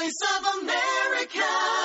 Voice of America.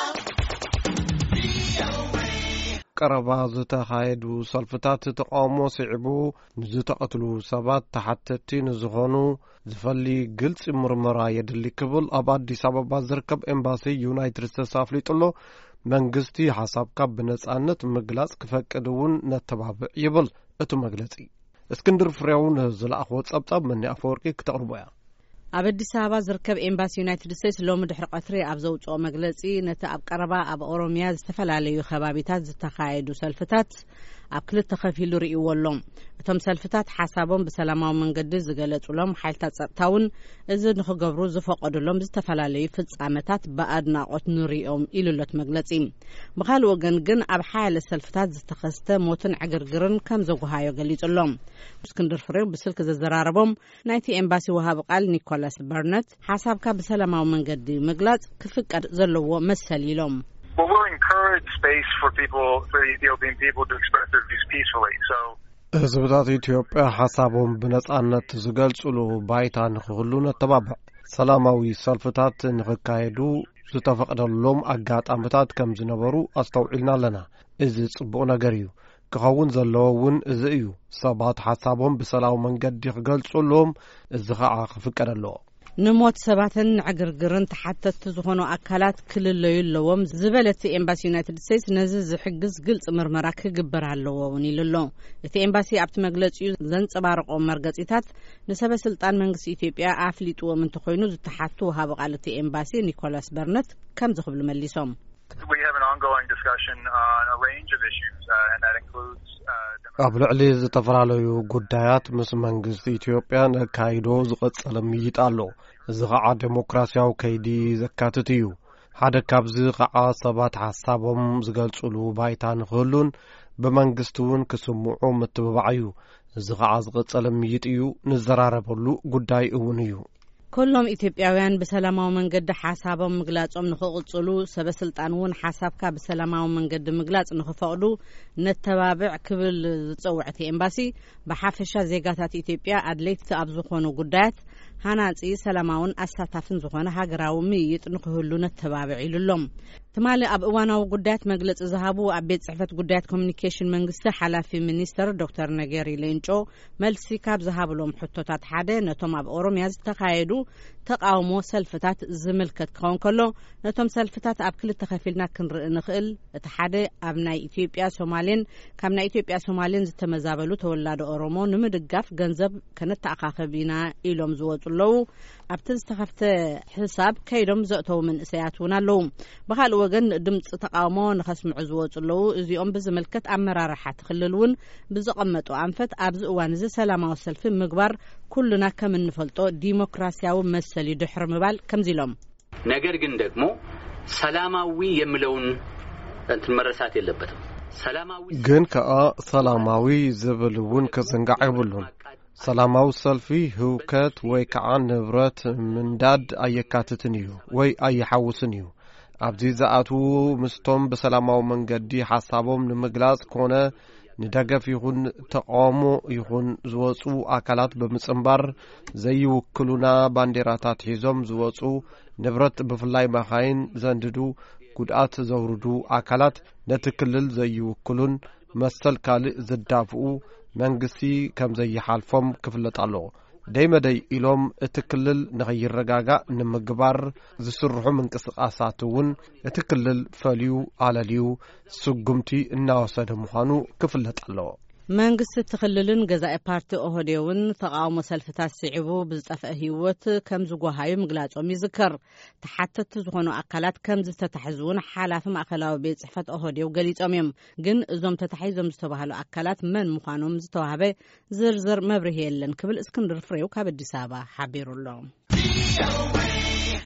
ቀረባ ዝተኻየዱ ሰልፍታት ተቃውሞ ሲዕቡ ንዝተቀትሉ ሰባት ተሓተቲ ንዝኾኑ ዝፈሊ ግልጽ ምርመራ የድሊ ክብል ኣብ አዲስ አበባ ዝርከብ ኤምባሲ ዩናይትድ ስቴትስ አፍሊጡሎ መንግስቲ ሐሳብካ በነጻነት ምግላጽ ክፈቅድውን ነተባብዕ ይብል እቱ መግለጺ እስክንድር ፍሬውን ዝላኣኽዎ ጸብጻብ መን አፈወርቂ ክተቅርቦያ ኣብ አዲስ አበባ ዝርከብ ኤምባሲ ዩናይትድ ስቴትስ ሎሚ ድሕሪ ቀትሪ ኣብ ዘውጽኦ መግለጺ ነቲ ኣብ ቀረባ ኣብ ኦሮሚያ ዝተፈላለዩ ከባቢታት ዝተኻየዱ ሰልፍታት ኣብ ክልተ ከፊሉ ርእይዎሎም እቶም ሰልፍታት ሓሳቦም ብሰላማዊ መንገዲ ዝገለጹሎም ሓይልታት ጸጥታውን እዚ ንኽገብሩ ዝፈቀዱሎም ዝተፈላለዩ ፍጻመታት በአድናቆት ንሪኦም ኢሉለት መግለጺ ብኻልእ ወገን ግን ኣብ ሓያለ ሰልፍታት ዝተኸስተ ሞትን ዕግርግርን ከም ዘጓሃዮ ገሊጹሎም እስክንድር ፍሬው ብስልክ ዘዘራረቦም ናይቲ ኤምባሲ ወሃብ ቃል ኒኮላስ በርነት ሓሳብካ ብሰላማዊ መንገዲ ምግላጽ ክፍቀድ ዘለዎ መሰል ኢሎም Well, we'll encourage space for Ethiopian people to express their views peacefully. So, ህዝብታት ኢትዮጵያ ሐሳቦም በነጻነት ዝገልጹሉ ባይታ ንኽህሉ ነተባብዕ ሰላማዊ ሰልፍታት ንኽካየዱ ዝተፈቀደሎም አጋጣሚታት ከም ዝነበሩ አስተውዒልና ኣለና እዚ ጽቡቕ ነገር እዩ ክኸውን ዘለዎውን እዚ እዩ ሰባት ሐሳቦም ብሰላማዊ መንገዲ ክገልጹሎም እዚ ኸዓ ክፍቀድ ኣለዎ ንሞት ሰባትን ዕግርግርን ተሓተቲ ዝኾኑ አካላት ክልለዩ ኣለዎም ዝበለት ኤምባሲ ዩናይትድ ስቴትስ ነዚ ዝሕግዝ ግልጽ ምርመራ ክግበር ኣለዎ እውን ኢሉሎ እቲ ኤምባሲ ኣብቲ መግለጺኡ ዘንጸባርቆም መርገጺታት ንሰበስልጣን መንግስቲ ኢትዮጵያ አፍሊጥዎም እንተኾይኑ ዝተሓቱ ወሃብ ቃል እቲ ኤምባሲ ኒኮላስ በርነት ከም ዝኽብሉ መሊሶም we have an ongoing discussion on a range of issues, and that includes ኣብ ልዕሊ ዝተፈላለዩ ጉዳያት ምስ መንግስቲ ኢትዮጵያ ነካይዶ ዝቐጸለ ምይይጥ ኣሎ እዚ ኸዓ ዴሞክራሲያዊ ከይዲ ዘካትት እዩ ሓደ ካብዚ ኸዓ ሰባት ሐሳቦም ዝገልጹሉ ባይታ ንኽህሉን ብመንግስቲ እውን ክስምዑ ምትብባዕ እዩ እዚ ኸዓ ዝቐጸለ ምይይጥ እዩ ንዘራረበሉ ጉዳይ እውን እዩ كلهم ኢትዮጵያውያን በሰላማዊ መንገዲ ሐሳቦም ምግላጾም ንኽቕጽሉ ሰበስልጣንውን ሐሳብካ በሰላማዊ መንገዲ ምግላጽ ንኽፈቅዱ ነተባብዕ ክብል ዝጽውዕቲ ኤምባሲ በሐፈሻ ዜጋታት ኢትዮጵያ አድለይቲ ኣብ ዝኾኑ ጉዳያት ሃናጺ ሰላማውን አሳታፍን ዝኾነ ሃገራዊ ምይይጥ ንኽህሉ ነተባብዕ ኢሉሎም ትማሊ ኣብ እዋናዊ ጉዳያት መግለጽ ዝሃቡ ኣብ ቤት ጽሕፈት ጉዳያት ኮሙኒኬሽን መንግስቲ ሓላፊ ሚኒስተር ዶክተር ነገሪ ሌንጮ መልሲ ካብ ዝሃብሎም ሕቶታት ሓደ ነቶም ኣብ ኦሮሚያ ዝተኻየዱ ተቃውሞ ሰልፍታት ዝምልከት ክኸውን ከሎ ነቶም ሰልፍታት ኣብ ክልተ ከፊልና ክንርኢ ንኽእል እቲ ሓደ ኣብ ናይ ኢትዮጵያ ሶማሌን ካብ ናይ ኢትዮጵያ ሶማሌን ዝተመዛበሉ ተወላዲ ኦሮሞ ንምድጋፍ ገንዘብ ከነተኣኻኸቢና ኢሎም ዝወጹለው ኣብቲ ዝተኸፍተ ሕሳብ ከይዶም ዘእተው መንእሰያት እውን ኣለዉ ብኻልእ ወገን ድምፂ ተቃውሞ ንኸስምዑ ዝወጹለው እዚኦም ብዝምልከት ኣመራርሓ ትኽልል እውን ብዝቐመጡ ኣንፈት ኣብዚ እዋን እዚ ሰላማዊ ሰልፊ ምግባር ኩሉና ከም እንፈልጦ ዲሞክራሲያዊ መሰል ይድሕር ምባል ከምዚ ኢሎም ነገር ግን ደግሞ ሰላማዊ የሚለውን እንትን መረሳት የለበትም ሰላማዊ ግን ከአ ሰላማዊ ዝብልውን ከዘንጋዕ ይብሉን ሰላማዊ ሰልፊ ህውከት ወይ ከዓ ንብረት ምንዳድ አየካትትን እዩ ወይ አየሐውስን እዩ ኣብዚ ዝኣትው ምስቶም በሰላማዊ መንገዲ ሐሳቦም ንምግላጽ ኮነ ንደገፍ ይኹን ተቃውሞ ይኹን ዝወጹ አካላት በምጽንባር ዘይውክሉና ባንዴራታት ሒዞም ዝወጹ ንብረት ብፍላይ መኻይን ዘንድዱ ጉድኣት ዘውርዱ አካላት ነቲ ክልል ዘይውክሉን መሰል ካልእ ዝዳፍኡ መንግስቲ ከም ዘይሓልፎም ክፍለጥ ኣለዎ ደይመደይ ኢሎም እቲ ክልል ንኸይረጋጋእ ንምግባር ዝስርሑ ምንቅስቃሳት እውን እቲ ክልል ፈልዩ አለልዩ ስጉምቲ እናወሰደ ምዃኑ ክፍለጥ ኣለዎ መንግስቲ ትኽልልን ገዛኢ ፓርቲ ኦህዴውን ተቃውሞ ሰልፍታት ሲዕቡ ብዝጠፍአ ህይወት ከም ዝጓሃዩ ምግላጾም ይዝከር ተሓተቲ ዝኾኑ አካላት ከም ዝተታሕዙን ሓላፊ ማእከላዊ ቤት ጽሕፈት ኦህዴው ገሊጾም እዮም ግን እዞም ተታሒዞም ዝተባሃሉ አካላት መን ምዃኖም ዝተዋህበ ዝርዝር መብርሂ የለን ክብል እስክንድር ፍሬው ካብ አዲስ አበባ ሓቢሩሎም